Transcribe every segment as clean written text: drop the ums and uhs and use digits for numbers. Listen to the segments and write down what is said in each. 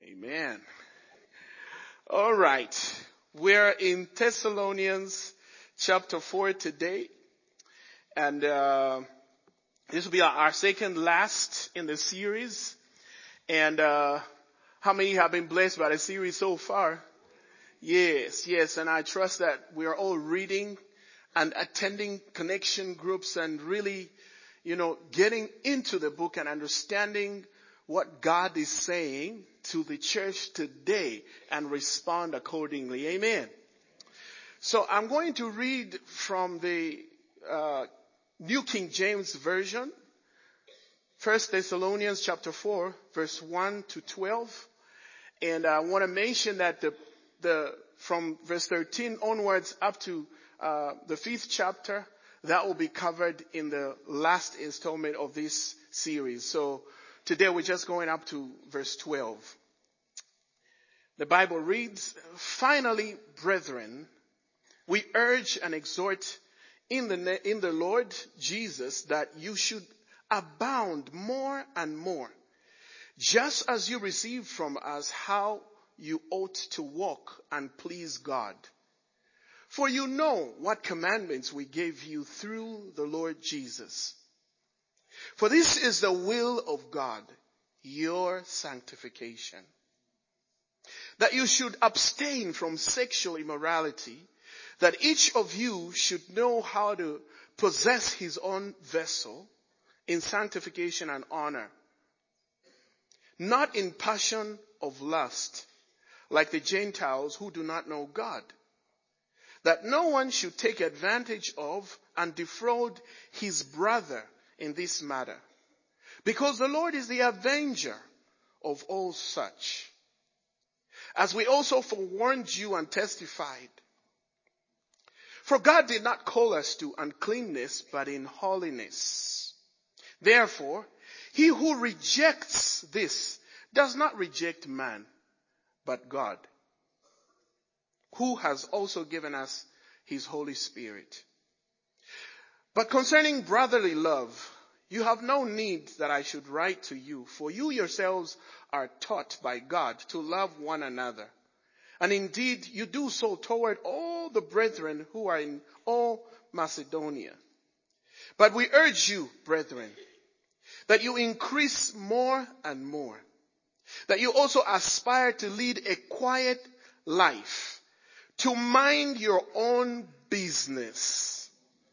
Amen. All right. We're in Thessalonians chapter 4 today. And this will be our second last in the series. And how many have been blessed by the series so far? Yes. And I trust that we are all reading and attending connection groups and really, getting into the book and understanding what God is saying to the church today and respond accordingly. Amen. So I'm going to read from the New King James Version, 1 Thessalonians chapter 4, verse 1 to 12. And I want to mention that from verse 13 onwards up to the 5th chapter, that will be covered in the last installment of this series. So today we're just going up to verse 12. The Bible reads, "Finally, brethren, we urge and exhort in the Lord Jesus that you should abound more and more, just as you receive from us how you ought to walk and please God. For you know what commandments we gave you through the Lord Jesus. For this is the will of God, your sanctification, that you should abstain from sexual immorality, that each of you should know how to possess his own vessel in sanctification and honor, not in passion of lust, like the Gentiles who do not know God, that no one should take advantage of and defraud his brother in this matter, because the Lord is the avenger of all such, as we also forewarned you and testified. For God did not call us to uncleanness, but in holiness. Therefore, he who rejects this does not reject man, but God, who has also given us his Holy Spirit. But concerning brotherly love, you have no need that I should write to you, for you yourselves are taught by God to love one another. And indeed, you do so toward all the brethren who are in all Macedonia. But we urge you, brethren, that you increase more and more, that you also aspire to lead a quiet life, to mind your own business,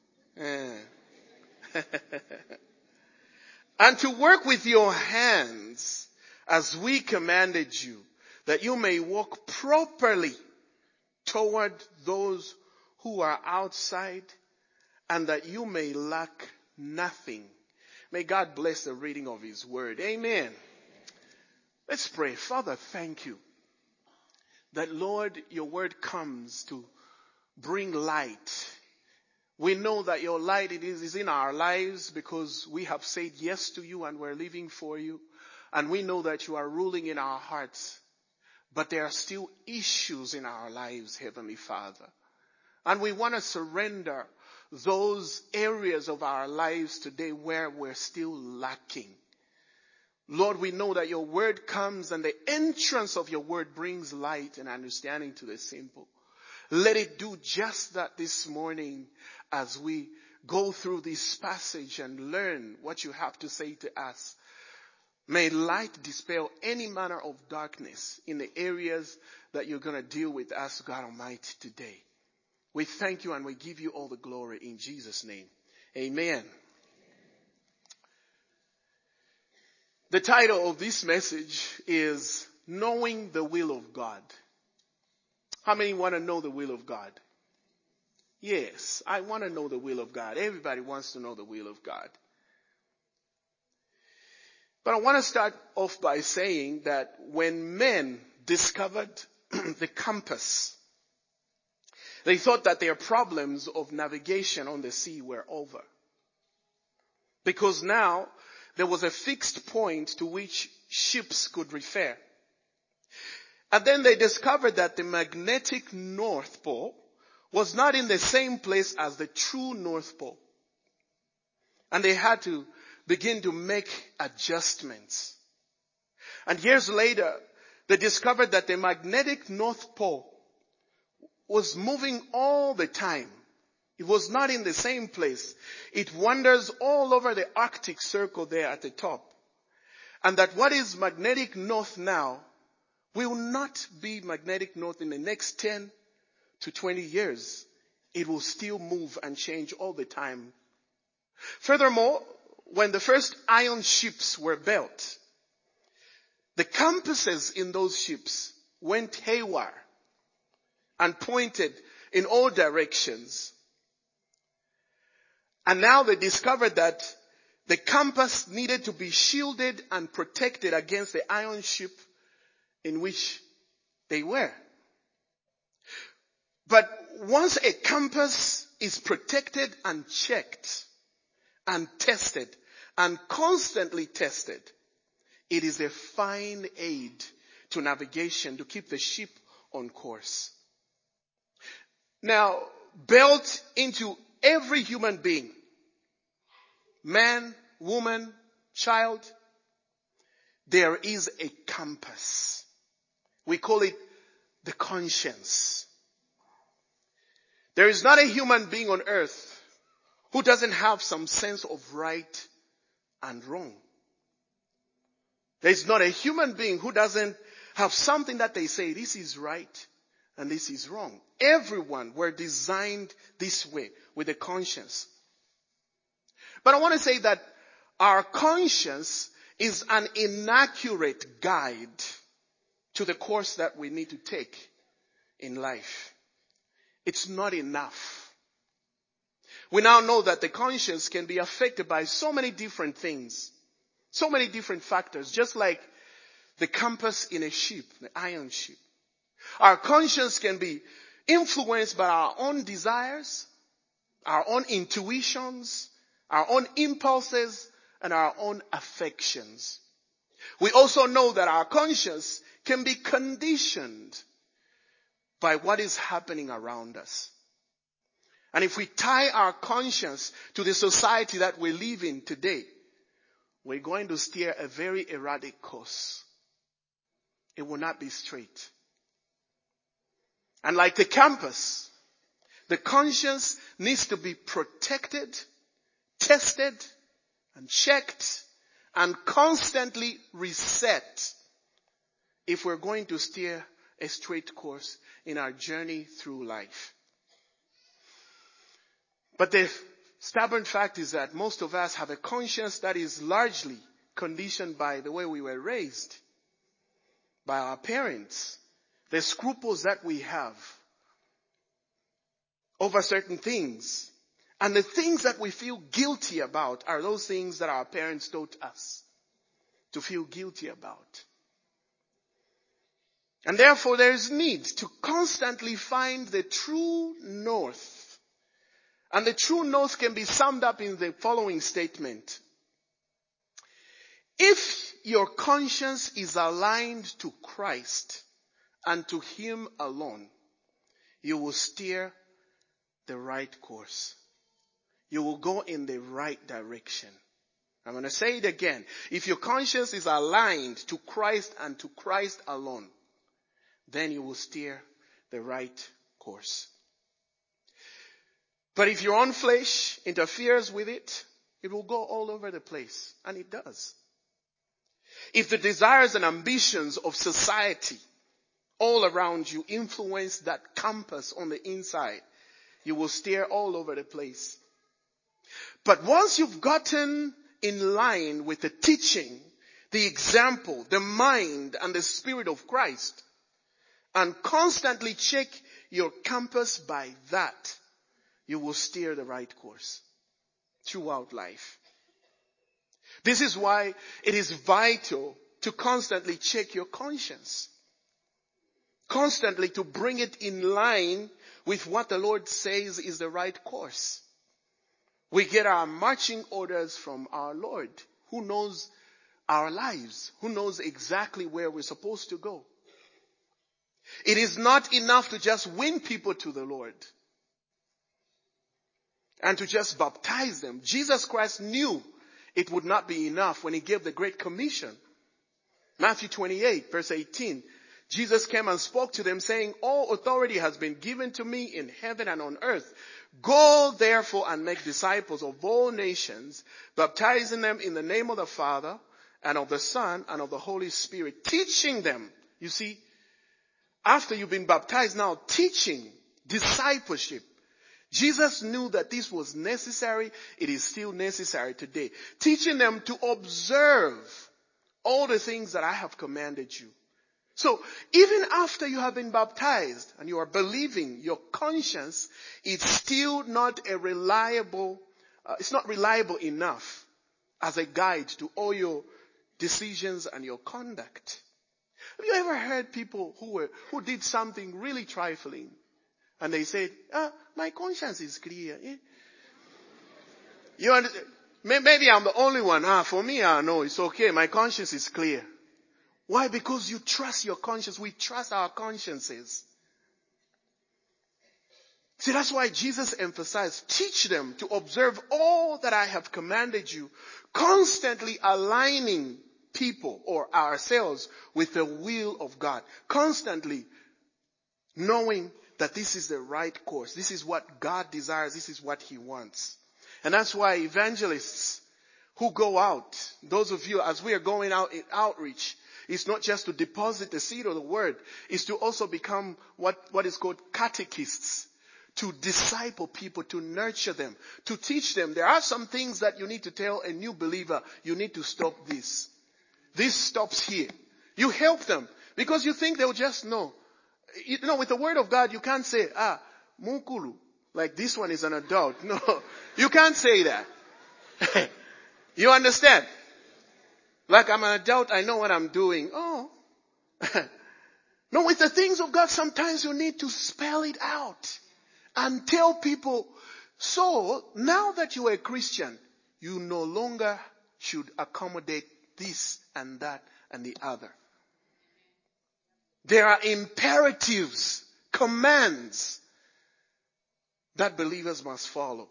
and to work with your hands as we commanded you, that you may walk properly toward those who are outside, and that you may lack nothing. May God bless the reading of his word. Amen. Let's pray. Father, thank you that, Lord, your word comes to bring light. We know that your light is in our lives because we have said yes to you and we're living for you. And we know that you are ruling in our hearts. But there are still issues in our lives, Heavenly Father. And we want to surrender those areas of our lives today where we're still lacking. Lord, we know that your word comes and the entrance of your word brings light and understanding to the simple. Let it do just that this morning as we go through this passage and learn what you have to say to us. May light dispel any manner of darkness in the areas that you're going to deal with us, God Almighty, today. We thank you and we give you all the glory in Jesus' name. Amen. The title of this message is Knowing the Will of God. How many want to know the will of God? Yes, I want to know the will of God. Everybody wants to know the will of God. But I want to start off by saying that when men discovered the compass, they thought that their problems of navigation on the sea were over. Because now there was a fixed point to which ships could refer. And then they discovered that the magnetic North Pole was not in the same place as the true North Pole. And they had to begin to make adjustments. And years later, they discovered that the magnetic North Pole was moving all the time. It was not in the same place. It wanders all over the Arctic Circle there at the top. And that what is magnetic north now will not be magnetic north in the next 10 to 20 years. It will still move and change all the time. Furthermore, when the first iron ships were built, the compasses in those ships went haywire and pointed in all directions. And now they discovered that the compass needed to be shielded and protected against the iron ship in which they were. But once a compass is protected and checked and tested and constantly tested, it is a fine aid to navigation to keep the ship on course. Now, built into every human being, man, woman, child, there is a compass. We call it the conscience. There is not a human being on earth who doesn't have some sense of right and wrong. There is not a human being who doesn't have something that they say, this is right and this is wrong. Everyone were designed this way with a conscience. But I want to say that our conscience is an inaccurate guide to the course that we need to take in life. It's not enough. We now know that the conscience can be affected by so many different things, so many different factors, just like the compass in a ship, the iron ship. Our conscience can be influenced by our own desires, our own intuitions, our own impulses, and our own affections. We also know that our conscience can be conditioned by what is happening around us. And if we tie our conscience to the society that we live in today, we're going to steer a very erratic course. It will not be straight. And like the compass, the conscience needs to be protected, tested, and checked, and constantly reset if we're going to steer a straight course in our journey through life. But the stubborn fact is that most of us have a conscience that is largely conditioned by the way we were raised, by our parents, the scruples that we have over certain things. And the things that we feel guilty about are those things that our parents taught us to feel guilty about. And therefore there is need to constantly find the true north. And the true north can be summed up in the following statement. If your conscience is aligned to Christ and to Him alone, you will steer the right course. You will go in the right direction. I'm going to say it again. If your conscience is aligned to Christ and to Christ alone, then you will steer the right course. But if your own flesh interferes with it, it will go all over the place. And it does. If the desires and ambitions of society all around you influence that compass on the inside, you will steer all over the place. But once you've gotten in line with the teaching, the example, the mind, and the Spirit of Christ, and constantly check your compass by that, you will steer the right course throughout life. This is why it is vital to constantly check your conscience. Constantly to bring it in line with what the Lord says is the right course. We get our marching orders from our Lord, who knows our lives, who knows exactly where we're supposed to go. It is not enough to just win people to the Lord and to just baptize them. Jesus Christ knew it would not be enough when He gave the Great Commission. Matthew 28, verse 18. Jesus came and spoke to them saying, all authority has been given to me in heaven and on earth. Go therefore and make disciples of all nations, baptizing them in the name of the Father and of the Son and of the Holy Spirit, teaching them. You see, after you've been baptized now, teaching, discipleship. Jesus knew that this was necessary. It is still necessary today. Teaching them to observe all the things that I have commanded you. So even after you have been baptized and you are believing, your conscience is still not it's not reliable enough as a guide to all your decisions and your conduct. Have you ever heard people who did something really trifling and they said, my conscience is clear. You understand? Maybe I'm the only one. For me, no, it's okay. My conscience is clear. Why? Because you trust your conscience. We trust our consciences. See, that's why Jesus emphasized, teach them to observe all that I have commanded you, constantly aligning people or ourselves with the will of God. Constantly knowing that this is the right course. This is what God desires. This is what He wants. And that's why evangelists who go out, those of you, as we are going out in outreach, it's not just to deposit the seed of the word. It's to also become what is called catechists. To disciple people, to nurture them, to teach them. There are some things that you need to tell a new believer. You need to stop this. This stops here. You help them because you think they'll just know. You know, with the word of God, you can't say, mukulu, like this one is an adult. No, you can't say that. You understand? Like I'm an adult, I know what I'm doing. Oh. No, with the things of God, sometimes you need to spell it out and tell people, so now that you are a Christian, you no longer should accommodate this and that and the other. There are imperatives, commands that believers must follow.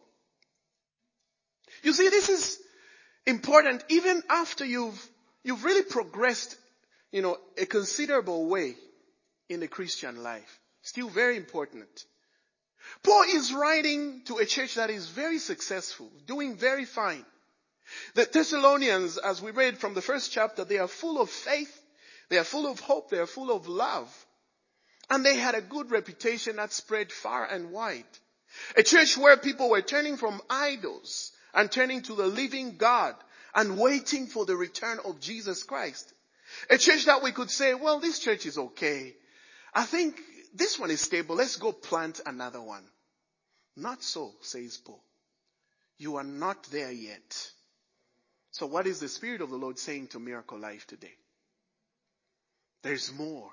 You see, this is important even after you've really progressed, a considerable way in the Christian life. Still very important. Paul is writing to a church that is very successful, doing very fine. The Thessalonians, as we read from the first chapter, they are full of faith, they are full of hope, they are full of love. And they had a good reputation that spread far and wide. A church where people were turning from idols and turning to the living God and waiting for the return of Jesus Christ. A church that we could say, well, this church is okay. I think this one is stable. Let's go plant another one. Not so, says Paul. You are not there yet. So what is the Spirit of the Lord saying to Miracle Life today? There's more.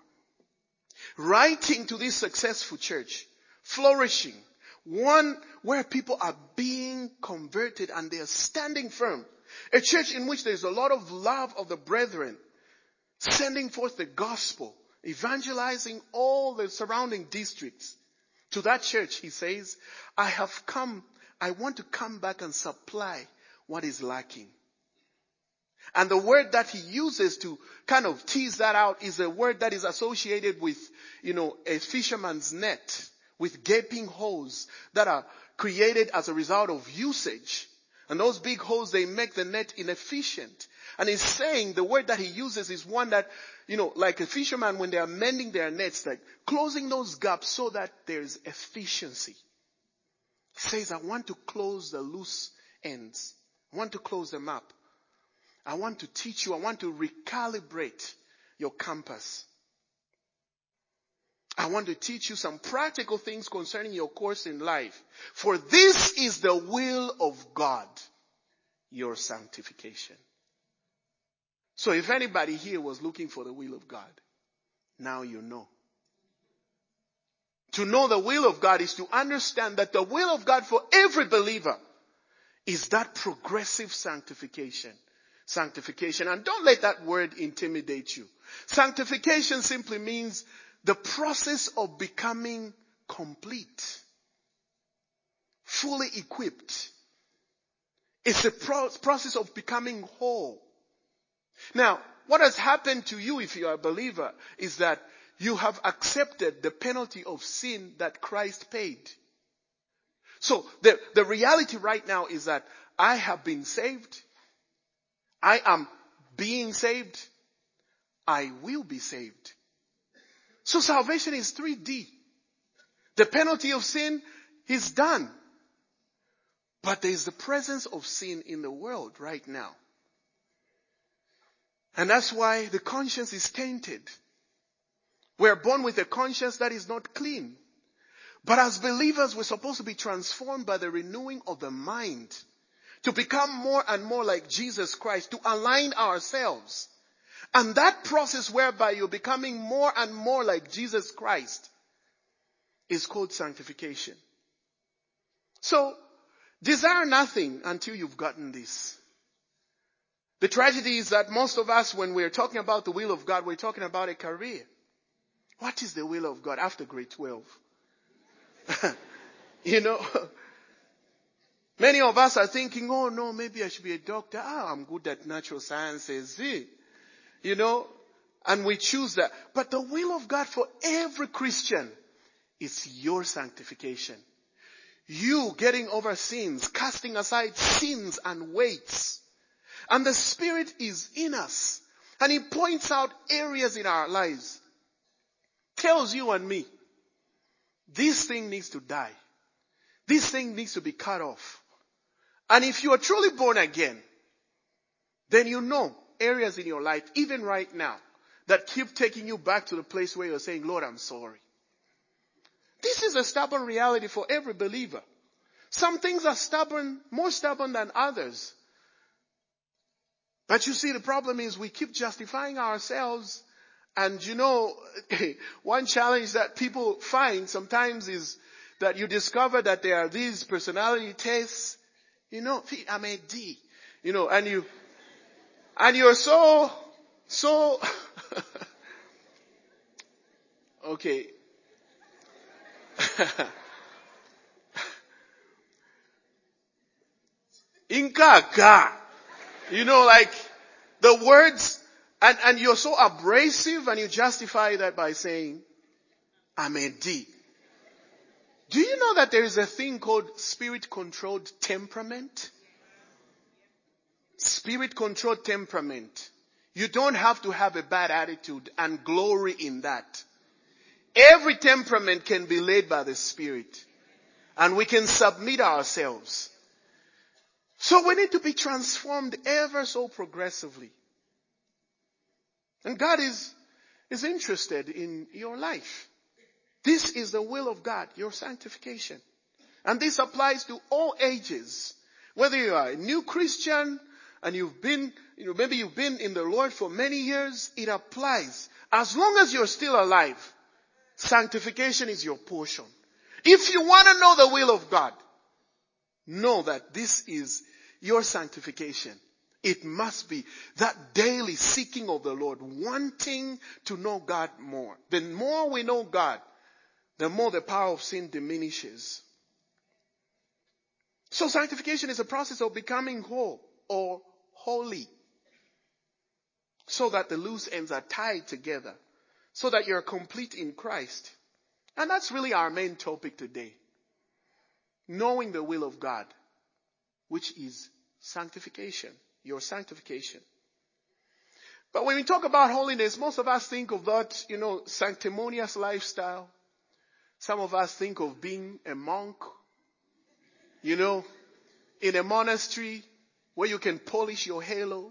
Writing to this successful church, flourishing, one where people are being converted and they are standing firm. A church in which there's a lot of love of the brethren, sending forth the gospel, evangelizing all the surrounding districts. To that church, he says, I want to come back and supply what is lacking. And the word that he uses to kind of tease that out is a word that is associated with, a fisherman's net, with gaping holes that are created as a result of usage. And those big holes, they make the net inefficient. And he's saying the word that he uses is one that, like a fisherman when they are mending their nets, like closing those gaps so that there's efficiency. He says, I want to close the loose ends. I want to close them up. I want to teach you. I want to recalibrate your compass. I want to teach you some practical things concerning your course in life. For this is the will of God, your sanctification. So if anybody here was looking for the will of God, now you know. To know the will of God is to understand that the will of God for every believer is that progressive sanctification. Sanctification. And don't let that word intimidate you. Sanctification simply means the process of becoming complete, fully equipped. It's the process of becoming whole. Now, what has happened to you if you are a believer is that you have accepted the penalty of sin that Christ paid. So the reality right now is that I have been saved. I am being saved. I will be saved. So salvation is 3D. The penalty of sin is done. But there is the presence of sin in the world right now. And that's why the conscience is tainted. We're born with a conscience that is not clean. But as believers, we're supposed to be transformed by the renewing of the mind. To become more and more like Jesus Christ. To align ourselves. And that process whereby you're becoming more and more like Jesus Christ is called sanctification. So, desire nothing until you've gotten this. The tragedy is that most of us, when we're talking about the will of God, we're talking about a career. What is the will of God after grade 12? Many of us are thinking, oh no, maybe I should be a doctor. I'm good at natural sciences. And we choose that. But the will of God for every Christian is your sanctification. You getting over sins, casting aside sins and weights. And the Spirit is in us. And He points out areas in our lives. Tells you and me, this thing needs to die. This thing needs to be cut off. And if you are truly born again, then you know areas in your life, even right now, that keep taking you back to the place where you're saying, Lord, I'm sorry. This is a stubborn reality for every believer. Some things are stubborn, more stubborn than others. But you see, the problem is we keep justifying ourselves. And one challenge that people find sometimes is that you discover that there are these personality tests. I'm a D. And you're so, okay. Inka. Like the words, and you're so abrasive and you justify that by saying, I'm a D. Do you know that there is a thing called spirit-controlled temperament? Spirit-controlled temperament. You don't have to have a bad attitude and glory in that. Every temperament can be led by the Spirit. And we can submit ourselves. So we need to be transformed ever so progressively. And God is interested in your life. This is the will of God, your sanctification. And this applies to all ages. Whether you are a new Christian and maybe you've been in the Lord for many years, it applies. As long as you're still alive, sanctification is your portion. If you want to know the will of God, know that this is your sanctification. It must be that daily seeking of the Lord, wanting to know God more. The more we know God, the more the power of sin diminishes. So sanctification is a process of becoming whole or holy. So that the loose ends are tied together. So that you're complete in Christ. And that's really our main topic today. Knowing the will of God, which is sanctification. Your sanctification. But when we talk about holiness, most of us think of that, sanctimonious lifestyle. Some of us think of being a monk, in a monastery where you can polish your halo,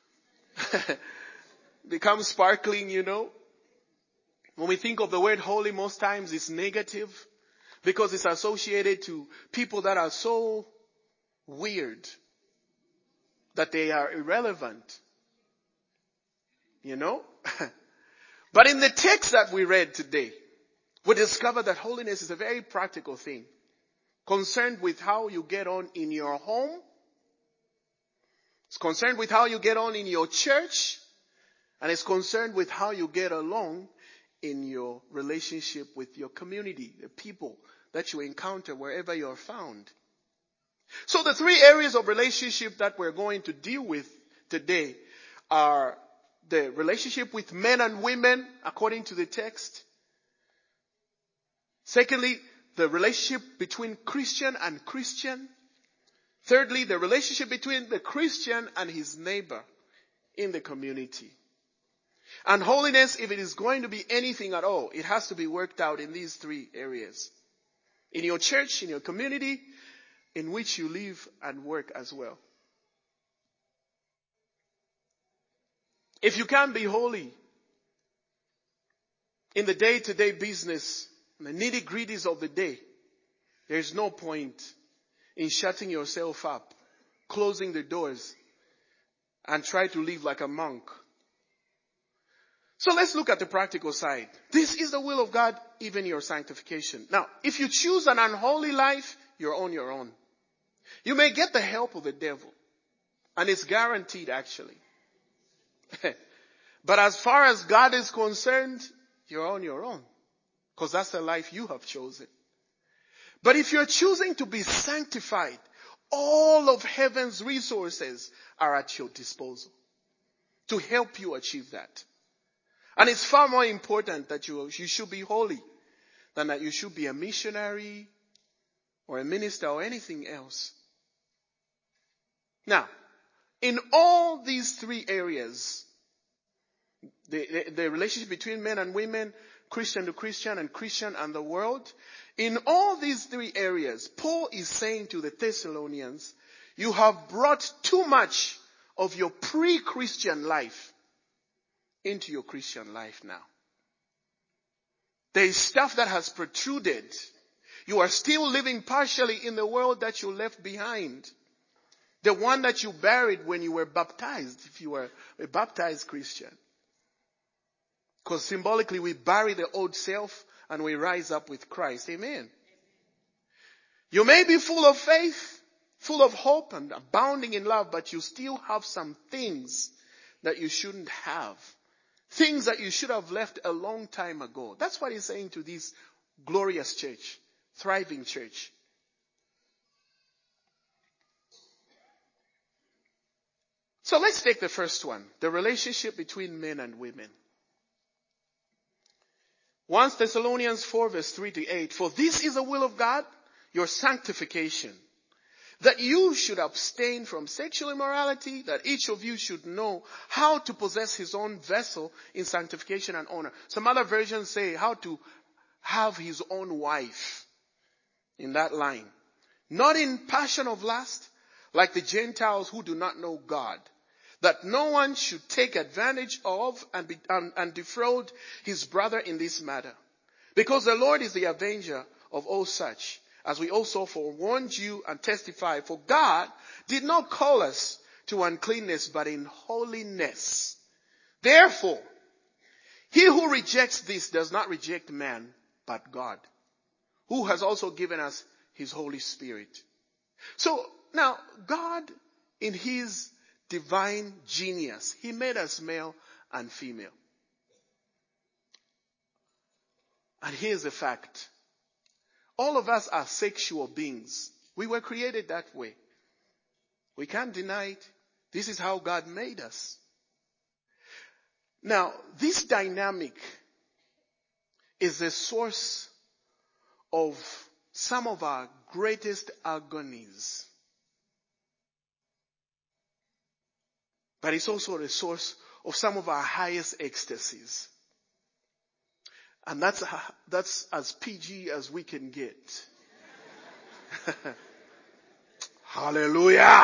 become sparkling, When we think of the word holy, most times it's negative because it's associated to people that are so weird that they are irrelevant. But in the text that we read today, we discover that holiness is a very practical thing. Concerned with how you get on in your home. It's concerned with how you get on in your church. And it's concerned with how you get along in your relationship with your community, the people that you encounter wherever you're found. So the three areas of relationship that we're going to deal with today are the relationship with men and women according to the text. Secondly, the relationship between Christian and Christian. Thirdly, the relationship between the Christian and his neighbor in the community. And holiness, if it is going to be anything at all, it has to be worked out in these three areas. In your church, in your community, in which you live and work as well. If you can't be holy in the day-to-day business, the nitty-gritties of the day, there's no point in shutting yourself up, closing the doors, and try to live like a monk. So let's look at the practical side. This is the will of God, even your sanctification. Now, if you choose an unholy life, you're on your own. You may get the help of the devil, and it's guaranteed actually. But as far as God is concerned, you're on your own, because that's the life you have chosen. But if you're choosing to be sanctified, all of heaven's resources are at your disposal to help you achieve that. And it's far more important that you should be holy than that you should be a missionary or a minister or anything else. Now, in all these three areas, the relationship between men and women, Christian to Christian and Christian and the world, in all these three areas, Paul is saying to the Thessalonians, you have brought too much of your pre-Christian life into your Christian life now. There is stuff that has protruded. You are still living partially in the world that you left behind. The one that you buried when you were baptized, if you were a baptized Christian. Because symbolically we bury the old self and we rise up with Christ. Amen. You may be full of faith, full of hope and abounding in love, but you still have some things that you shouldn't have. Things that you should have left a long time ago. That's what he's saying to this glorious church, thriving church. So let's take the first one, the relationship between men and women. 1 Thessalonians 4 verse 3 to 8. For this is the will of God, your sanctification, that you should abstain from sexual immorality, that each of you should know how to possess his own vessel in sanctification and honor. Some other versions say how to have his own wife in that line. Not in passion of lust, like the Gentiles who do not know God, that no one should take advantage of and defraud his brother in this matter. Because the Lord is the avenger of all such, as we also forewarned you and testify. For God did not call us to uncleanness, but in holiness. Therefore, he who rejects this does not reject man, but God, who has also given us his Holy Spirit. So now, God, in his divine genius, he made us male and female. And here's the fact. All of us are sexual beings. We were created that way. We can't deny it. This is how God made us. Now, this dynamic is the source of some of our greatest agonies. But it's also the source of some of our highest ecstasies. And that's as PG as we can get. Hallelujah!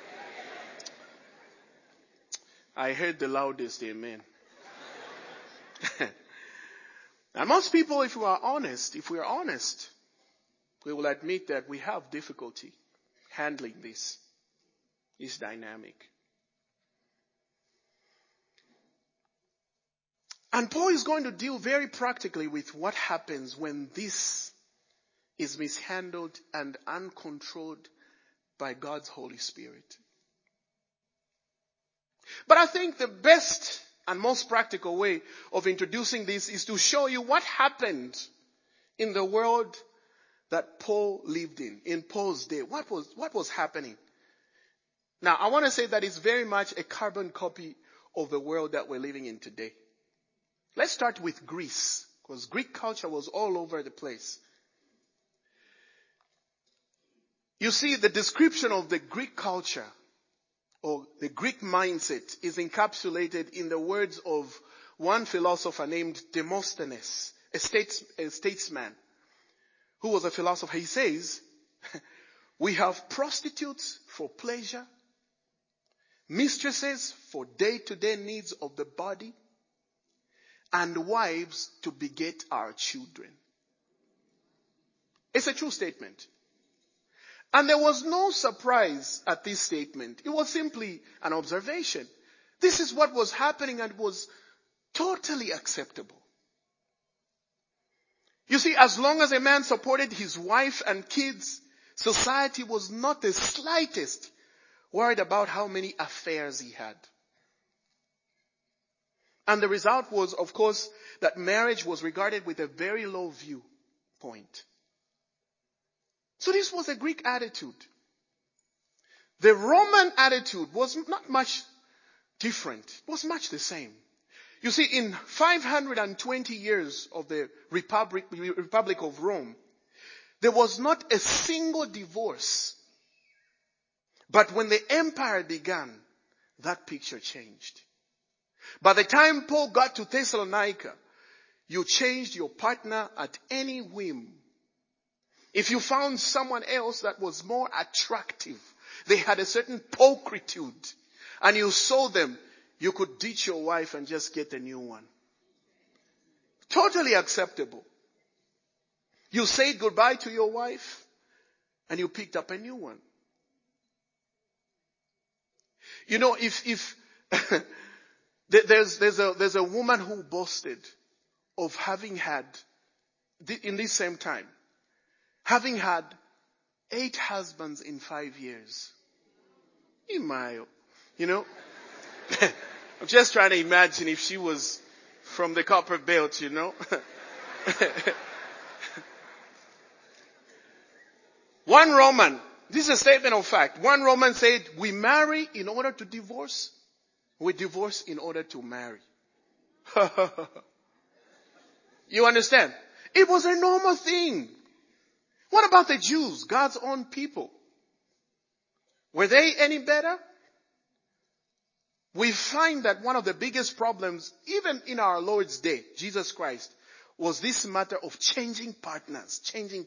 I heard the loudest amen. And most people, if we are honest, we will admit that we have difficulty handling this dynamic. And Paul is going to deal very practically with what happens when this is mishandled and uncontrolled by God's Holy Spirit. But I think the best and most practical way of introducing this is to show you what happened in the world that Paul lived in Paul's day. What was happening? Now, I want to say that it's very much a carbon copy of the world that we're living in today. Let's start with Greece, because Greek culture was all over the place. You see, the description of the Greek culture or the Greek mindset is encapsulated in the words of one philosopher named Demosthenes, a statesman who was a philosopher. He says, we have prostitutes for pleasure, mistresses for day-to-day needs of the body, and wives to beget our children. It's a true statement. And there was no surprise at this statement. It was simply an observation. This is what was happening and was totally acceptable. You see, as long as a man supported his wife and kids, society was not the slightest worried about how many affairs he had. And the result was, of course, that marriage was regarded with a very low viewpoint. So this was a Greek attitude. The Roman attitude was not much different. It was much the same. You see, in 520 years of the Republic of Rome, there was not a single divorce. But when the empire began, that picture changed. By the time Paul got to Thessalonica, you changed your partner at any whim. If you found someone else that was more attractive, they had a certain pulchritude, and you saw them, you could ditch your wife and just get a new one. Totally acceptable. You said goodbye to your wife, and you picked up a new one. You know, if there's a woman who boasted of having had, in this same time, having had 8 husbands in 5 years. Imayo. You know? I'm just trying to imagine if she was from the copper belt, you know? One Roman, this is a statement of fact. One Roman said, we marry in order to divorce. We divorce in order to marry. You understand? It was a normal thing. What about the Jews, God's own people? Were they any better? We find that one of the biggest problems, even in our Lord's day, Jesus Christ, was this matter of changing partners.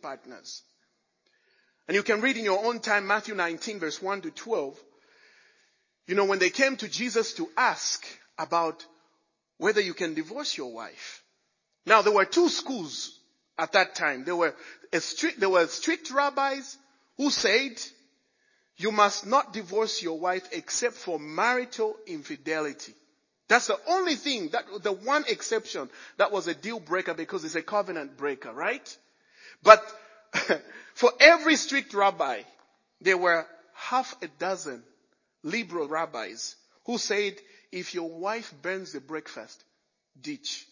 And you can read in your own time, Matthew 19, verse 1 to 12. You know, when they came to Jesus to ask about whether you can divorce your wife. Now, there were 2 schools at that time. There were strict rabbis who said, you must not divorce your wife except for marital infidelity. That's the only thing, the one exception that was a deal breaker because it's a covenant breaker, right? But for every strict rabbi, there were half a dozen liberal rabbis who said, if your wife burns the breakfast, ditch.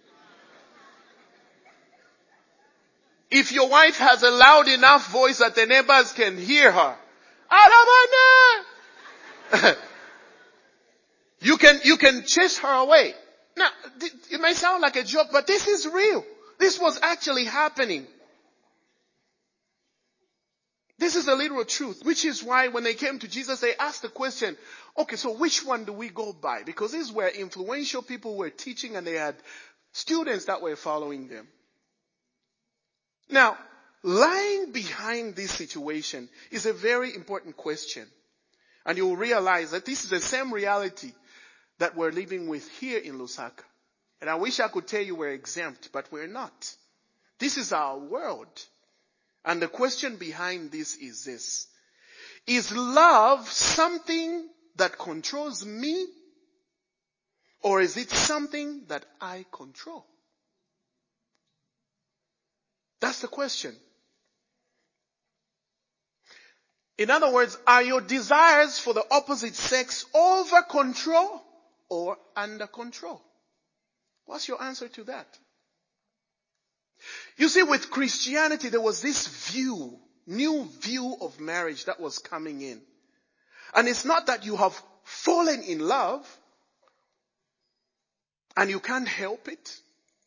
If your wife has a loud enough voice that the neighbors can hear her, you can chase her away. Now, it may sound like a joke, but this is real. This was actually happening. This is the literal truth, which is why when they came to Jesus, they asked the question, okay, so which one do we go by? Because these were influential people who were teaching and they had students that were following them. Now, lying behind this situation is a very important question. And you'll realize that this is the same reality that we're living with here in Lusaka. And I wish I could tell you we're exempt, but we're not. This is our world. And the question behind this is this. Is love something that controls me? Or is it something that I control? That's the question. In other words, are your desires for the opposite sex over control or under control? What's your answer to that? You see, with Christianity, there was this new view of marriage that was coming in. And it's not that you have fallen in love and you can't help it.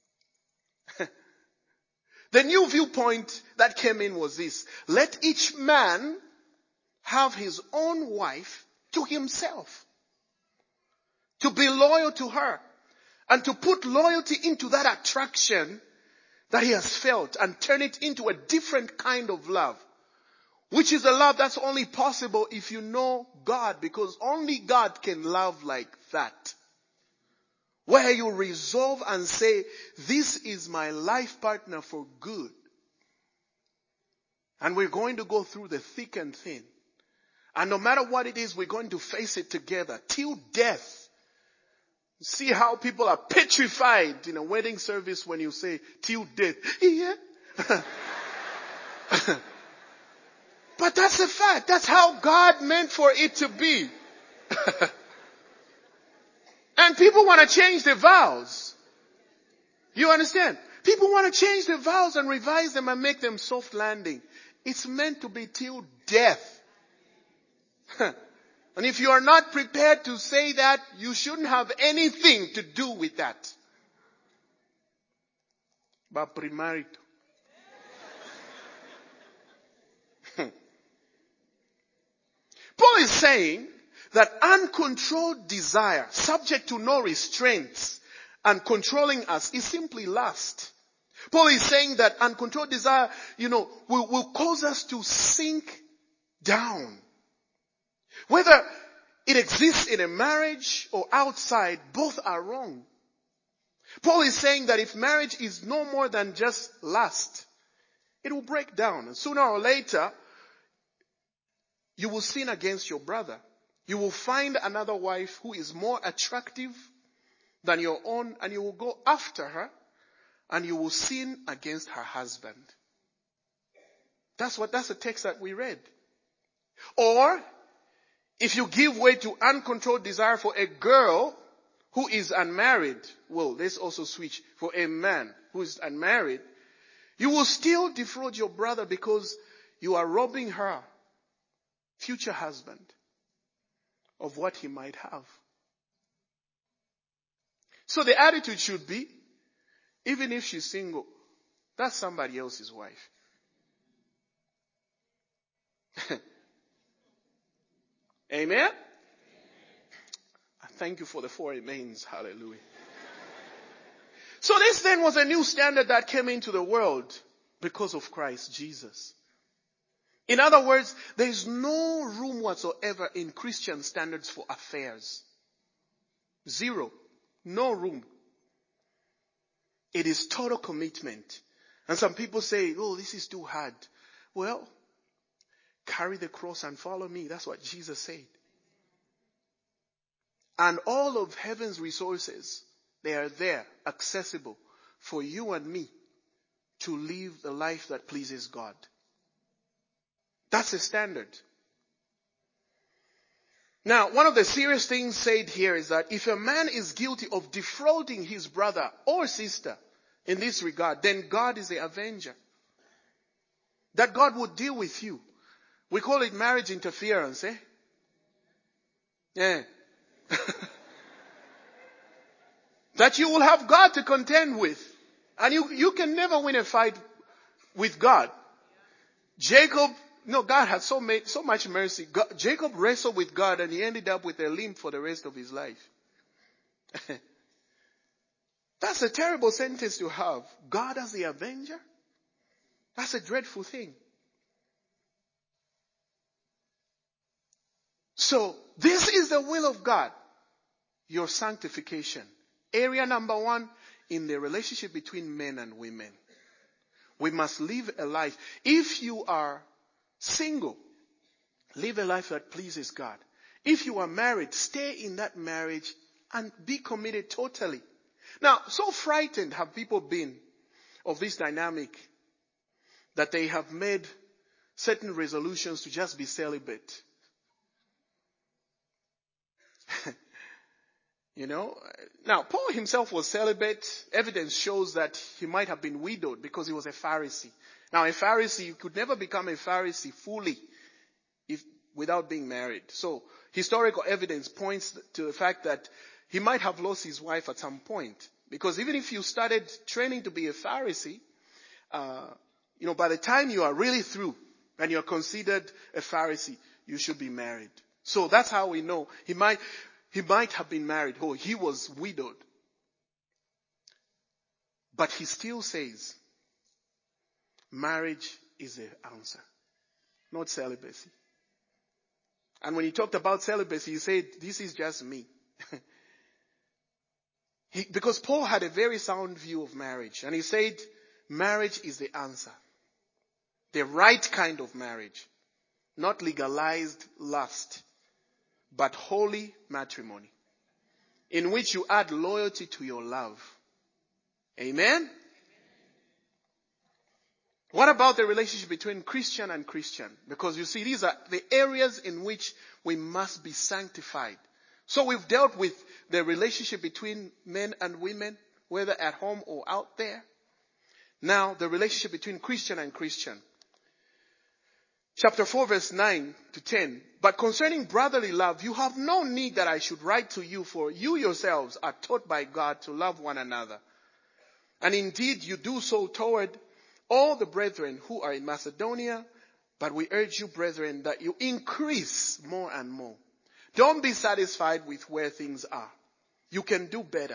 The new viewpoint that came in was this: let each man have his own wife to himself, to be loyal to her, and to put loyalty into that attraction that he has felt and turn it into a different kind of love, which is a love that's only possible if you know God, because only God can love like that. Where you resolve and say, this is my life partner for good. And we're going to go through the thick and thin. And no matter what it is, we're going to face it together till death. See how people are petrified in a wedding service when you say till death. Yeah. But that's a fact. That's how God meant for it to be. And people want to change their vows. You understand? People want to change their vows and revise them and make them soft landing. It's meant to be till death. And if you are not prepared to say that, you shouldn't have anything to do with that. But premarital. Paul is saying that uncontrolled desire, subject to no restraints, and controlling us is simply lust. Paul is saying that uncontrolled desire, will cause us to sink down. Whether it exists in a marriage or outside, both are wrong. Paul is saying that if marriage is no more than just lust, it will break down. And sooner or later, you will sin against your brother. You will find another wife who is more attractive than your own, and you will go after her, and you will sin against her husband. That's the text that we read. Or, if you give way to uncontrolled desire for a girl who is unmarried, well, let's also switch for a man who is unmarried, you will still defraud your brother because you are robbing her future husband of what he might have. So the attitude should be, even if she's single, that's somebody else's wife. Amen? I thank you for the 4 amens. Hallelujah. So this then was a new standard that came into the world because of Christ Jesus. In other words, there is no room whatsoever in Christian standards for affairs. Zero. No room. It is total commitment. And some people say, oh, this is too hard. Well, carry the cross and follow me. That's what Jesus said. And all of heaven's resources, they are there, accessible for you and me to live the life that pleases God. That's a standard. Now, one of the serious things said here is that if a man is guilty of defrauding his brother or sister in this regard, then God is the avenger. That God would deal with you. We call it marriage interference, eh? Yeah. That you will have God to contend with. And you can never win a fight with God. God had so much mercy. Jacob wrestled with God and he ended up with a limp for the rest of his life. That's a terrible sentence to have. God as the avenger? That's a dreadful thing. So, this is the will of God. Your sanctification. Area number 1 in the relationship between men and women. We must live a life. If you are single, live a life that pleases God. If you are married, stay in that marriage and be committed totally. Now, so frightened have people been of this dynamic that they have made certain resolutions to just be celibate. Now Paul himself was celibate. Evidence shows that he might have been widowed because he was a Pharisee. Now a Pharisee could never become a Pharisee fully without being married. So historical evidence points to the fact that he might have lost his wife at some point. Because even if you started training to be a Pharisee, by the time you are really through and you're considered a Pharisee, you should be married. So that's how we know. He might have been married. Oh, he was widowed. But he still says, marriage is the answer, not celibacy. And when he talked about celibacy, he said, this is just me. Because Paul had a very sound view of marriage. And he said, marriage is the answer. The right kind of marriage. Not legalized lust, but holy matrimony. In which you add loyalty to your love. Amen? What about the relationship between Christian and Christian? Because you see, these are the areas in which we must be sanctified. So we've dealt with the relationship between men and women, whether at home or out there. Now, the relationship between Christian and Christian. Chapter 4, verse 9 to 10. But concerning brotherly love, you have no need that I should write to you, for you yourselves are taught by God to love one another. And indeed, you do so toward all the brethren who are in Macedonia. But we urge you, brethren, that you increase more and more. Don't be satisfied with where things are. You can do better.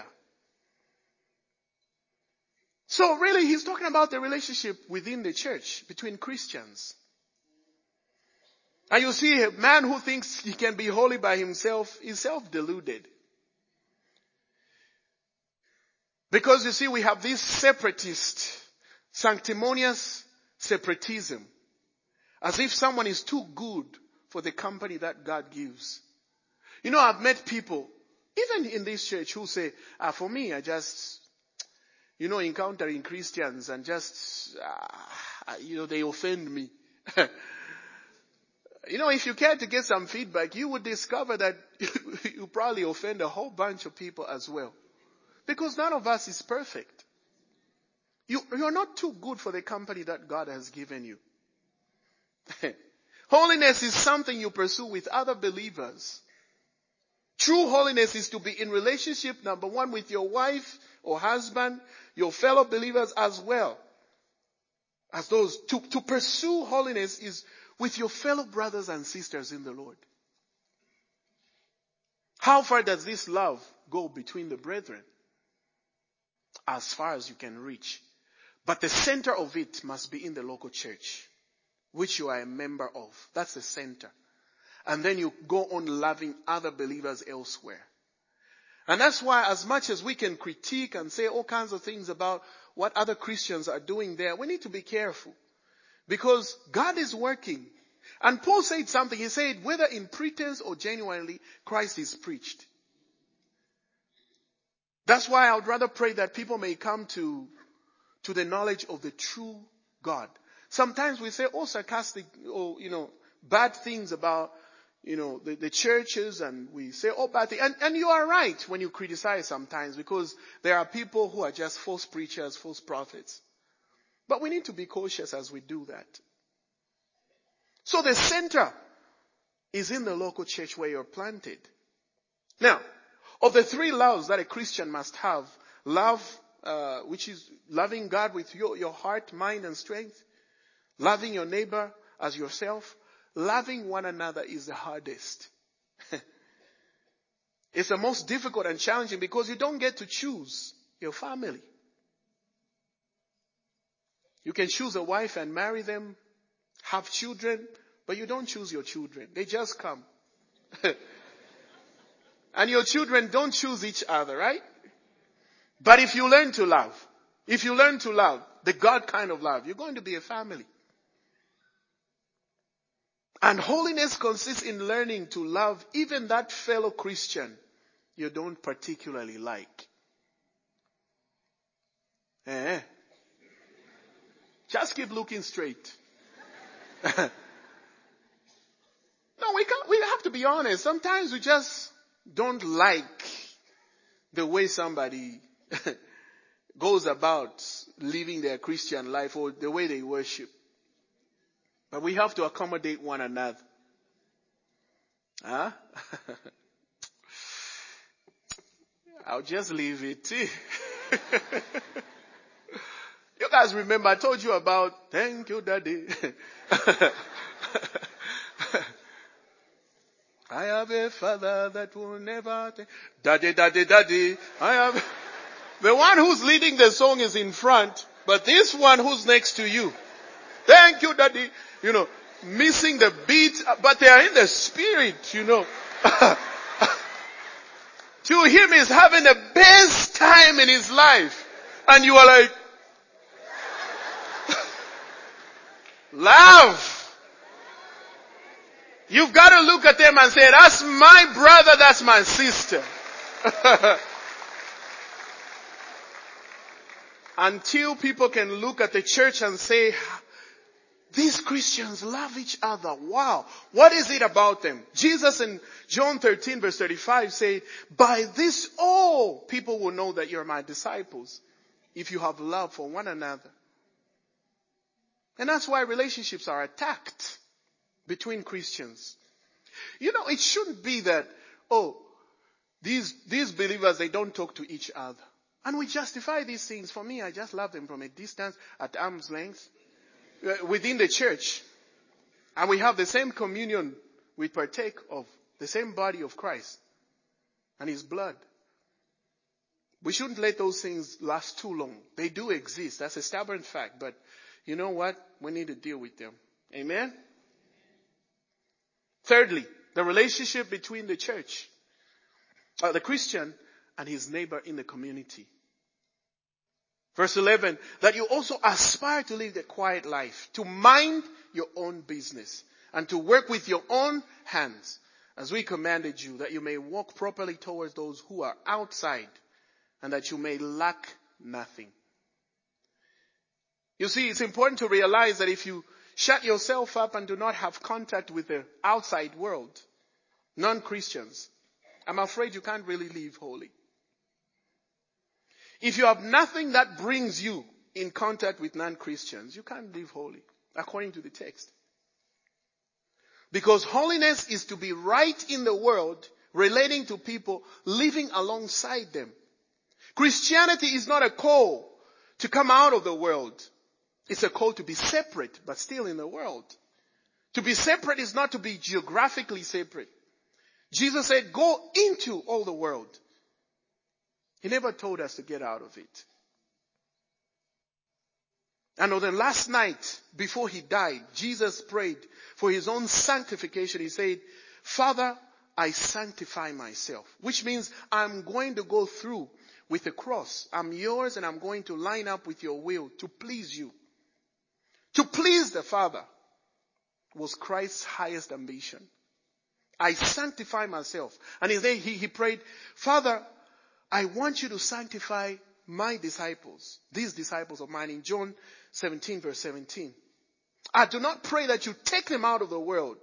So really, he's talking about the relationship within the church between Christians. And you see, a man who thinks he can be holy by himself is self-deluded. Because you see, we have this separatist, sanctimonious separatism. As if someone is too good for the company that God gives. You know, I've met people, even in this church, who say, for me, I just, encountering Christians and just, they offend me. If you care to get some feedback, you would discover that you probably offend a whole bunch of people as well. Because none of us is perfect. You're not too good for the company that God has given you. Holiness is something you pursue with other believers. True holiness is to be in relationship, number one, with your wife or husband, your fellow believers as well. As those, to pursue holiness is with your fellow brothers and sisters in the Lord. How far does this love go between the brethren? As far as you can reach. But the center of it must be in the local church, which you are a member of. That's the center. And then you go on loving other believers elsewhere. And that's why, as much as we can critique and say all kinds of things about what other Christians are doing there, we need to be careful. Because God is working. And Paul said something. He said, whether in pretense or genuinely, Christ is preached. That's why I would rather pray that people may come to the knowledge of the true God. Sometimes we say all sarcastic or, bad things about, the churches, and we say all bad things. And you are right when you criticize sometimes, because there are people who are just false preachers, false prophets. But we need to be cautious as we do that. So the center is in the local church where you're planted. Now, of the three loves that a Christian must have, love, which is loving God with your heart, mind, and strength, loving your neighbor as yourself, loving one another is the hardest. It's the most difficult and challenging because you don't get to choose your family. You can choose a wife and marry them, have children, but you don't choose your children. They just come. And your children don't choose each other, right? But if you learn to love, the God kind of love, you're going to be a family. And holiness consists in learning to love even that fellow Christian you don't particularly like. Just keep looking straight. No, we have to be honest. Sometimes we just don't like the way somebody goes about living their Christian life or the way they worship. But we have to accommodate one another. Huh? I'll just leave it. You guys remember I told you about, thank you, Daddy. I have a father that will never Daddy, Daddy, Daddy. I have. The one who's leading the song is in front, but this one who's next to you. Thank you, Daddy. Missing the beat, but they are in the spirit, To him is having the best time in his life. And you are like, love. You've got to look at them and say, that's my brother, that's my sister. Until people can look at the church and say, these Christians love each other. Wow. What is it about them? Jesus in John 13 verse 35 said, by this all people will know that you're my disciples, if you have love for one another. And that's why relationships are attacked between Christians. It shouldn't be that, these believers, they don't talk to each other. And we justify these things. For me, I just love them from a distance, at arm's length, within the church. And we have the same communion. We partake of the same body of Christ and his blood. We shouldn't let those things last too long. They do exist. That's a stubborn fact. But you know what? We need to deal with them. Amen? Thirdly, the relationship between the church, the Christian, and his neighbor in the community. Verse 11, that you also aspire to live a quiet life, to mind your own business, and to work with your own hands, as we commanded you, that you may walk properly towards those who are outside, and that you may lack nothing. You see, it's important to realize that if you shut yourself up and do not have contact with the outside world, non-Christians, I'm afraid you can't really live holy. If you have nothing that brings you in contact with non-Christians, you can't live holy, according to the text. Because holiness is to be right in the world, relating to people, living alongside them. Christianity is not a call to come out of the world. It's a call to be separate, but still in the world. To be separate is not to be geographically separate. Jesus said, go into all the world. He never told us to get out of it. And on the last night, before he died, Jesus prayed for his own sanctification. He said, Father, I sanctify myself. Which means I'm going to go through with the cross. I'm yours and I'm going to line up with your will to please you. To please the Father was Christ's highest ambition. I sanctify myself. And he prayed, Father, I want you to sanctify my disciples, these disciples of mine, in John 17 verse 17. I do not pray that you take them out of the world,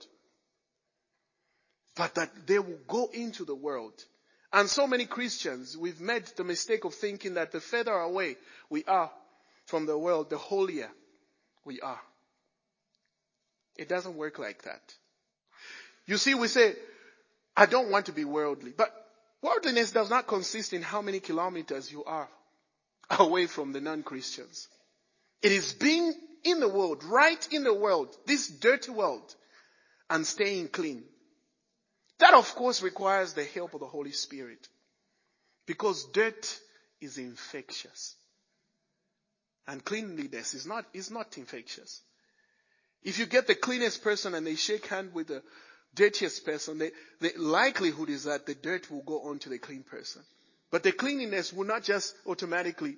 but that they will go into the world. And so many Christians, we've made the mistake of thinking that the further away we are from the world, the holier we are. It doesn't work like that. You see, we say, I don't want to be worldly, but worldliness does not consist in how many kilometers you are away from the non-Christians. It is being in the world, right in the world, this dirty world, and staying clean. That, of course, requires the help of the Holy Spirit. Because dirt is infectious. And cleanliness is not infectious. If you get the cleanest person and they shake hands with the dirtiest person, the likelihood is that the dirt will go on to the clean person. But the cleanliness will not just automatically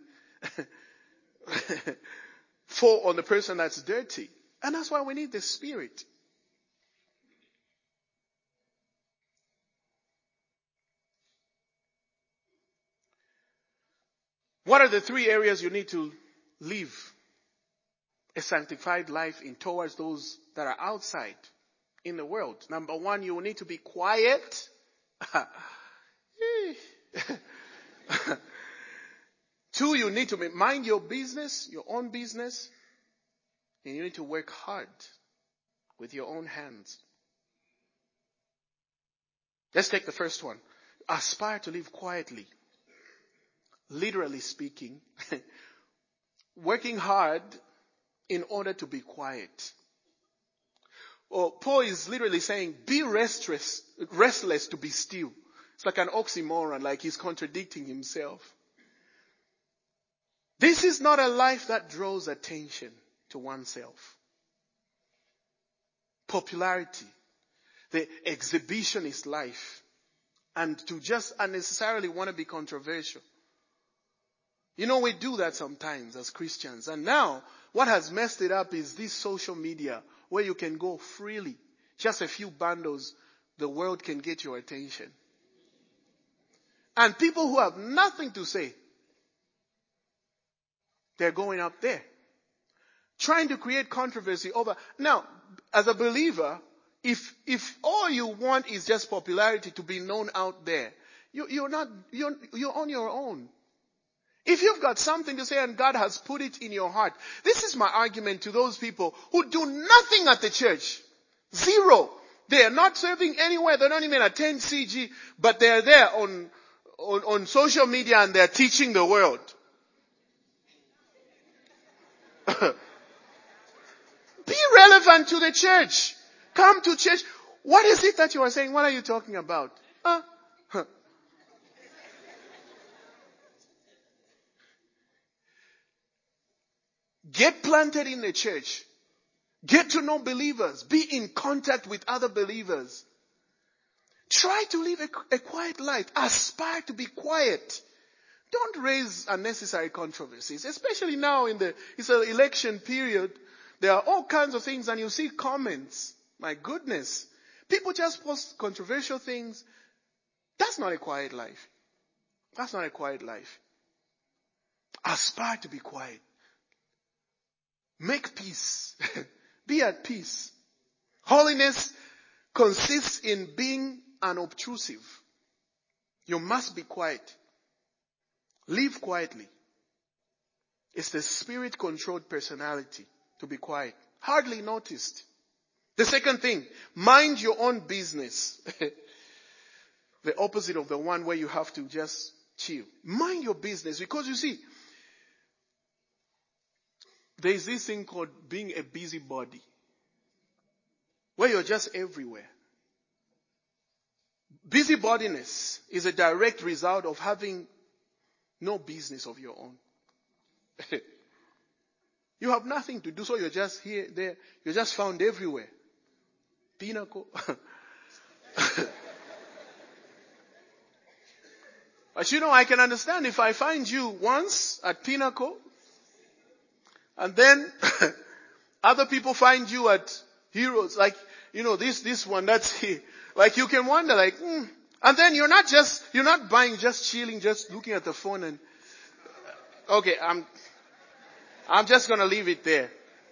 fall on the person that's dirty. And that's why we need the Spirit. What are the 3 areas you need to live a sanctified life in towards those that are outside in the world? Number 1, you will need to be quiet. 2, you need to mind your business, your own business. And you need to work hard with your own hands. Let's take the first one. Aspire to live quietly. literally speaking, working hard in order to be quiet. Or Paul is literally saying, be restless to be still. It's like an oxymoron, like he's contradicting himself. This is not a life that draws attention to oneself. Popularity, the exhibitionist life, and to just unnecessarily want to be controversial. You know, we do that sometimes as Christians. And now, what has messed it up is this social media where you can go freely. Just a few bundles, the world can get your attention. And people who have nothing to say, they're going up there. Trying to create controversy over. Now, as a believer, if all you want is just popularity to be known out there, you're on your own. If you've got something to say and God has put it in your heart, this is my argument to those people who do nothing at the church. Zero. They are not serving anywhere. They don't even attend CG, but they are there on social media and they're teaching the world. Be relevant to the church. Come to church. What is it that you are saying? What are you talking about? Get planted in the church. Get to know believers. Be in contact with other believers. Try to live a quiet life. Aspire to be quiet. Don't raise unnecessary controversies, especially now it's an election period. There are all kinds of things and you see comments. My goodness. People just post controversial things. That's not a quiet life. That's not a quiet life. Aspire to be quiet. Make peace. Be at peace. Holiness consists in being unobtrusive. You must be quiet. Live quietly. It's the spirit-controlled personality to be quiet. Hardly noticed. The second thing, mind your own business. The opposite of the one where you have to just chill. Mind your business, because you see, there is this thing called being a busybody, where you're just everywhere. Busybodiness is a direct result of having no business of your own. You have nothing to do, so you're just here, there. You're just found everywhere. Pinnacle. But you know, I can understand if I find you once at Pinnacle, and then other people find you at Heroes, like, you know, this one, that's here. Like, you can wonder, like, And then you're not buying, just chilling, just looking at the phone and, okay, I'm just gonna leave it there.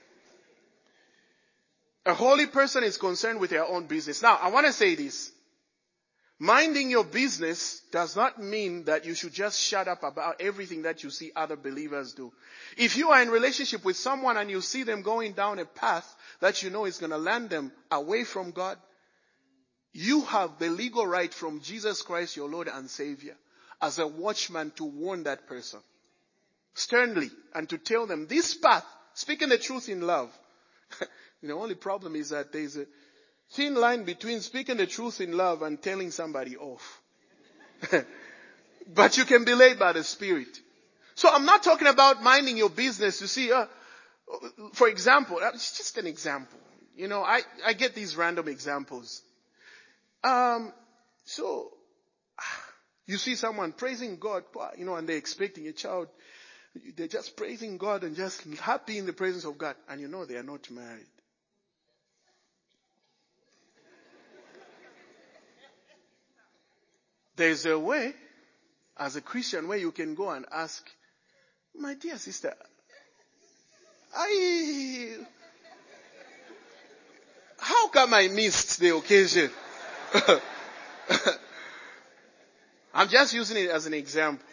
A holy person is concerned with their own business. Now, I want to say this. Minding your business does not mean that you should just shut up about everything that you see other believers do. If you are in relationship with someone and you see them going down a path that you know is going to land them away from God, you have the legal right from Jesus Christ, your Lord and Savior, as a watchman to warn that person sternly and to tell them this path, speaking the truth in love. The only problem is that there's a thin line between speaking the truth in love and telling somebody off. But you can be led by the Spirit. So I'm not talking about minding your business. You see, for example, it's just an example. You know, I get these random examples. So you see someone praising God, you know, and they're expecting a child. They're just praising God and just happy in the presence of God. And you know they are not married. There's a way, as a Christian, where you can go and ask, my dear sister, how come I missed the occasion? I'm just using it as an example.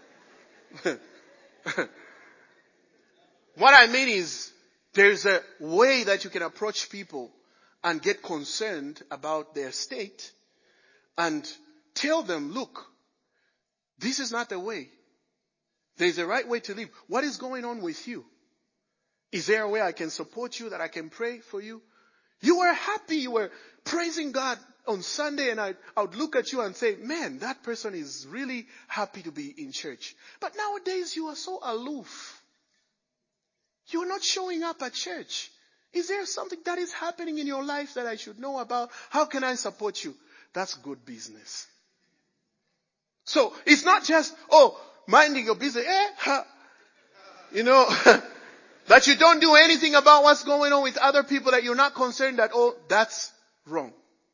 What I mean is, there's a way that you can approach people and get concerned about their state and tell them, look, this is not the way. There's a right way to live. What is going on with you? Is there a way I can support you, that I can pray for you? You were happy. You were praising God on Sunday, and I would look at you and say, man, that person is really happy to be in church. But nowadays you are so aloof. You're not showing up at church. Is there something that is happening in your life that I should know about? How can I support you? That's good business. So it's not just, minding your business. That you don't do anything about what's going on with other people, that you're not concerned that, that's wrong.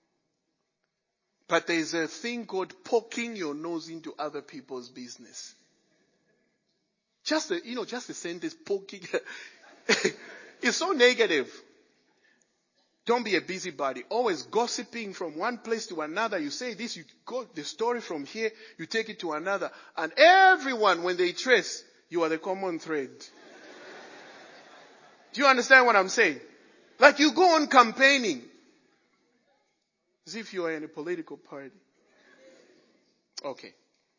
But there's a thing called poking your nose into other people's business. Just the sentence poking. It's so negative. Don't be a busybody. Always gossiping from one place to another. You say this, you go the story from here, you take it to another. And everyone, when they trace, you are the common thread. Do you understand what I'm saying? Like you go on campaigning as if you are in a political party. Okay.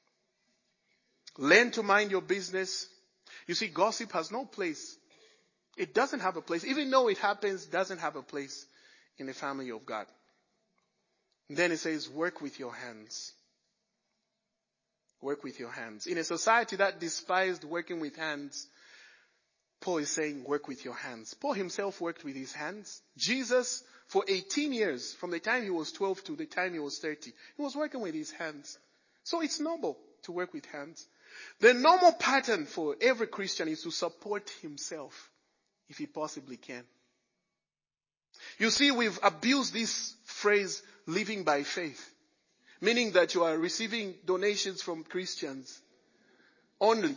Learn to mind your business. You see, gossip has no place. It doesn't have a place. Even though it happens, it doesn't have a place in the family of God. And then it says, work with your hands. Work with your hands. In a society that despised working with hands, Paul is saying, work with your hands. Paul himself worked with his hands. Jesus, for 18 years, from the time he was 12 to the time he was 30, he was working with his hands. So it's noble to work with hands. The normal pattern for every Christian is to support himself, if he possibly can. You see, we've abused this phrase, living by faith, meaning that you are receiving donations from Christians only.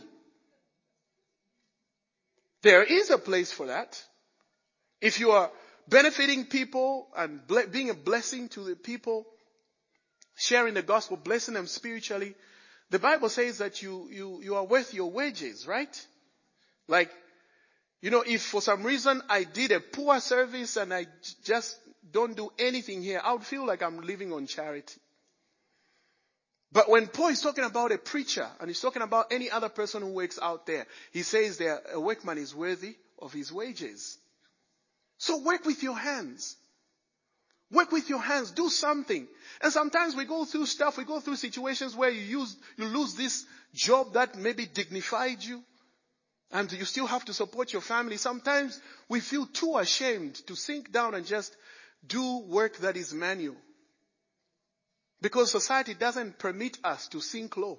There is a place for that. If you are benefiting people and being a blessing to the people, sharing the gospel, blessing them spiritually, the Bible says that you are worth your wages, right? Like, if for some reason I did a poor service and I just don't do anything here, I would feel like I'm living on charity. But when Paul is talking about a preacher and he's talking about any other person who works out there, he says that a workman is worthy of his wages. So work with your hands. Work with your hands. Do something. And sometimes we go through stuff, we go through situations where you lose this job that maybe dignified you. And you still have to support your family. Sometimes we feel too ashamed to sink down and just do work that is manual. Because society doesn't permit us to sink low.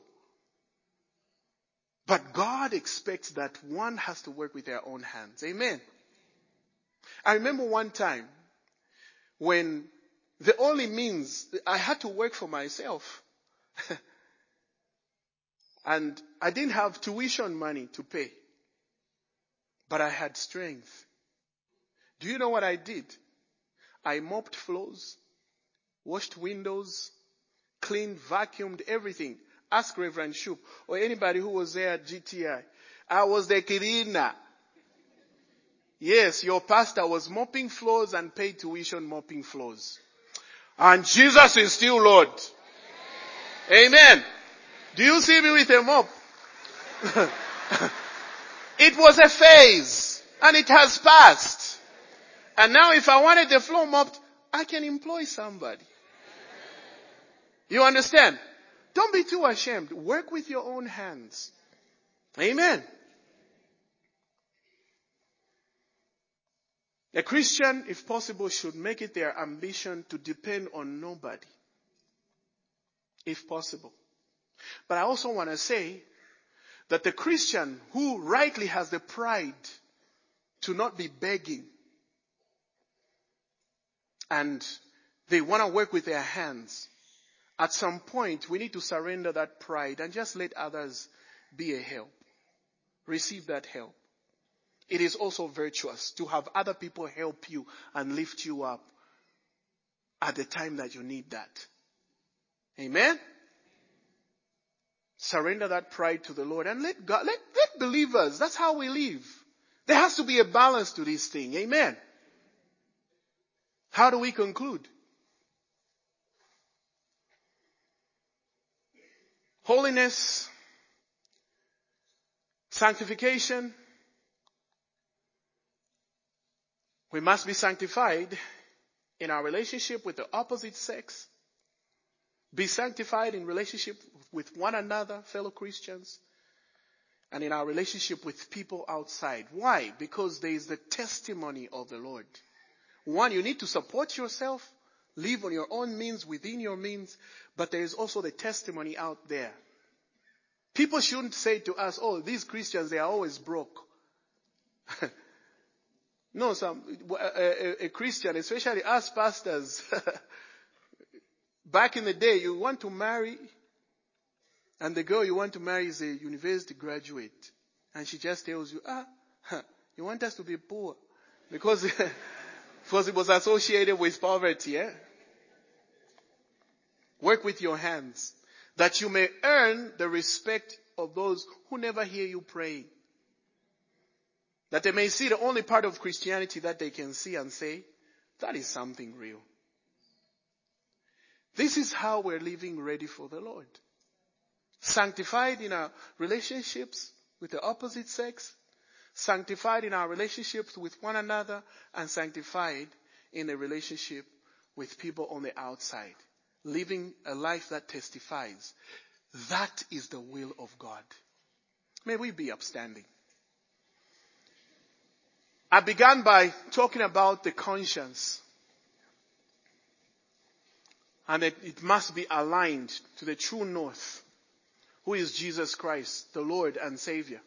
But God expects that one has to work with their own hands. Amen. I remember one time when the only means, I had to work for myself. And I didn't have tuition money to pay. But I had strength. Do you know what I did? I mopped floors, washed windows, cleaned, vacuumed, everything. Ask Reverend Shoup or anybody who was there at GTI. I was the cleaner. Yes, your pastor was mopping floors and paid tuition mopping floors. And Jesus is still Lord. Amen. Do you see me with a mop? It was a phase and it has passed. And now if I wanted the floor mopped, I can employ somebody. You understand? Don't be too ashamed. Work with your own hands. Amen. A Christian, if possible, should make it their ambition to depend on nobody. If possible. But I also want to say that the Christian who rightly has the pride to not be begging and they want to work with their hands, at some point we need to surrender that pride and just let others be a help. Receive that help. It is also virtuous to have other people help you and lift you up at the time that you need that. Amen? Surrender that pride to the Lord and let God, let believers, that's how we live. There has to be a balance to this thing. Amen? How do we conclude? Holiness Sanctification. We must be sanctified in our relationship with the opposite sex. Be sanctified in relationship with one another, fellow Christians, and in our relationship with people outside. Why? Because there is the testimony of the Lord. One, you need to support yourself, live on your own means, within your means, but there is also the testimony out there. People shouldn't say to us, oh, these Christians, they are always broke. No, a Christian, especially us pastors, back in the day, you want to marry, and the girl you want to marry is a university graduate. And she just tells you, you want us to be poor. Because it was associated with poverty. Work with your hands, that you may earn the respect of those who never hear you praying. That they may see the only part of Christianity that they can see and say, that is something real. This is how we're living ready for the Lord. Sanctified in our relationships with the opposite sex, sanctified in our relationships with one another, and sanctified in a relationship with people on the outside. Living a life that testifies. That is the will of God. May we be upstanding. I began by talking about the conscience. And that it must be aligned to the true north, who is Jesus Christ, the Lord and Savior.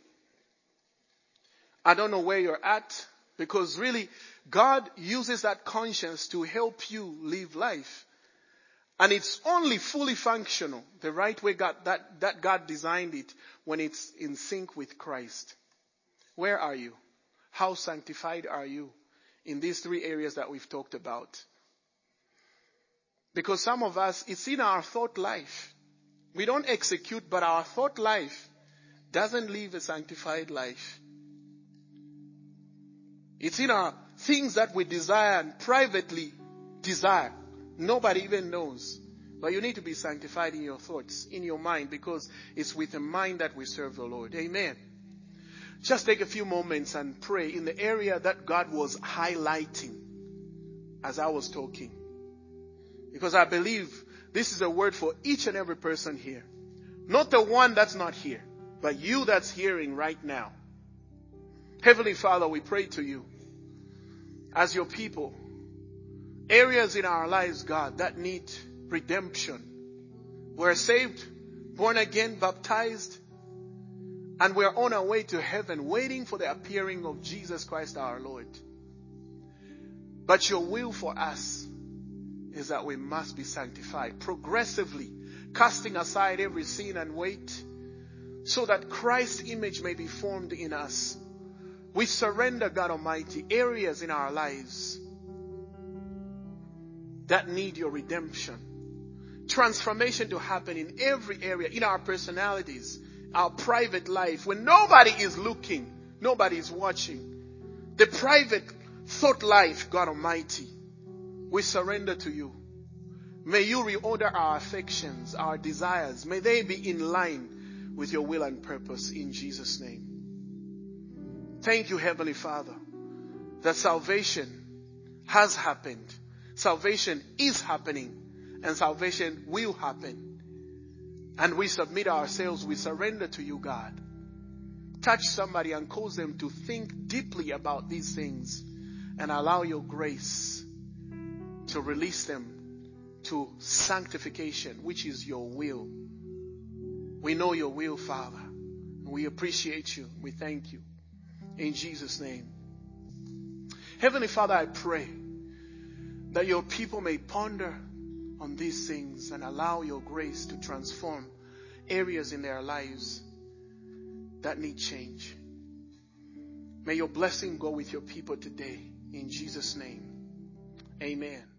I don't know where you're at, because really God uses that conscience to help you live life. And it's only fully functional, the right way that God designed it, when it's in sync with Christ. Where are you? How sanctified are you in these three areas that we've talked about? Because some of us, it's in our thought life. We don't execute, but our thought life doesn't live a sanctified life. It's in our things that we desire and privately desire. Nobody even knows. But you need to be sanctified in your thoughts, in your mind, because it's with the mind that we serve the Lord. Amen. Just take a few moments and pray in the area that God was highlighting as I was talking. Because I believe this is a word for each and every person here. Not the one that's not here, but you that's hearing right now. Heavenly Father, we pray to you as your people. Areas in our lives, God, that need redemption. We're saved, born again, baptized, and we're on our way to heaven, waiting for the appearing of Jesus Christ our Lord. But your will for us is that we must be sanctified progressively, casting aside every sin and weight, so that Christ's image may be formed in us. We surrender, God Almighty, areas in our lives that need your redemption. Transformation to happen in every area, in our personalities, our private life, when nobody is looking, nobody is watching. The private thought life, God Almighty, we surrender to you. May you reorder our affections, our desires. May they be in line with your will and purpose in Jesus' name. Thank you, Heavenly Father, that salvation has happened. Salvation is happening, and salvation will happen. And we submit ourselves, we surrender to you, God. Touch somebody and cause them to think deeply about these things and allow your grace to release them to sanctification, which is your will. We know your will, Father. We appreciate you. We thank you. In Jesus' name. Heavenly Father, I pray that your people may ponder on these things and allow your grace to transform areas in their lives that need change. May your blessing go with your people today. In Jesus' name. Amen.